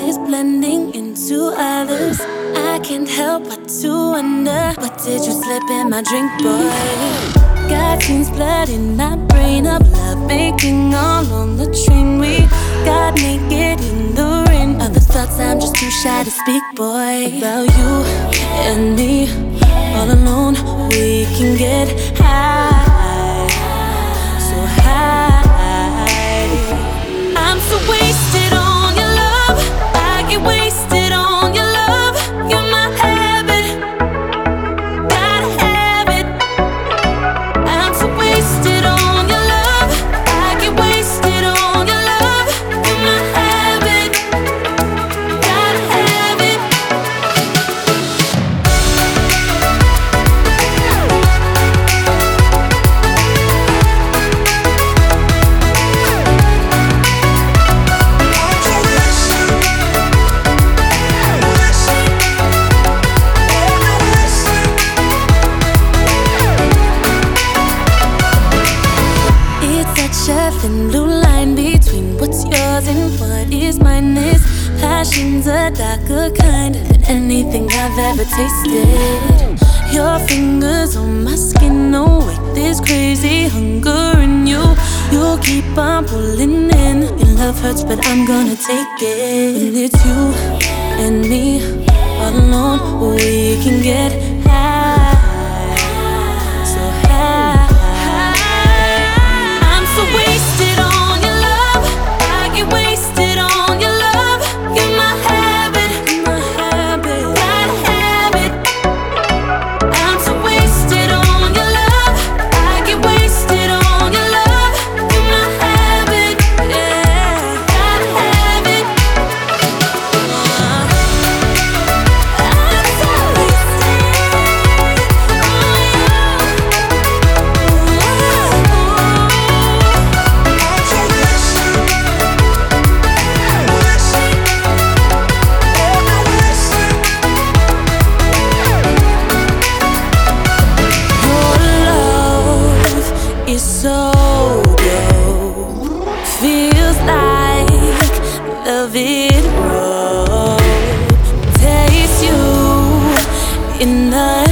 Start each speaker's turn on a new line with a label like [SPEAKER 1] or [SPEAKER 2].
[SPEAKER 1] is blending into others. I can't help but to wonder, what did you slip in my drink, boy? Got teens blood in my brain of love making all on the train. We got naked in the rain. Other thoughts I'm just too shy to speak, boy. About you and me, all alone, we can get high, so high. I'm so wasted on your love. I get wasted on your love. You're my habit, gotta have it. I'm so wasted on your love. I get wasted on your love. You're my habit, gotta have it. A thin blue line between what's yours and what is mine. This passion's a darker kind than anything I've ever tasted. Your fingers on my skin, oh wait, this crazy hunger in you. You'll keep on pulling in. Your love hurts, but I'm gonna take it. When it's you and me, all alone, we can get high, so high. Wasted on your love, I get wasted on your love. You're my habit, gotta have it. I'm so wasted on your love, I get wasted on your love. You're my habit, yeah, gotta have it. I'm so wasted on so dope, feels like velvet road. Taste you in the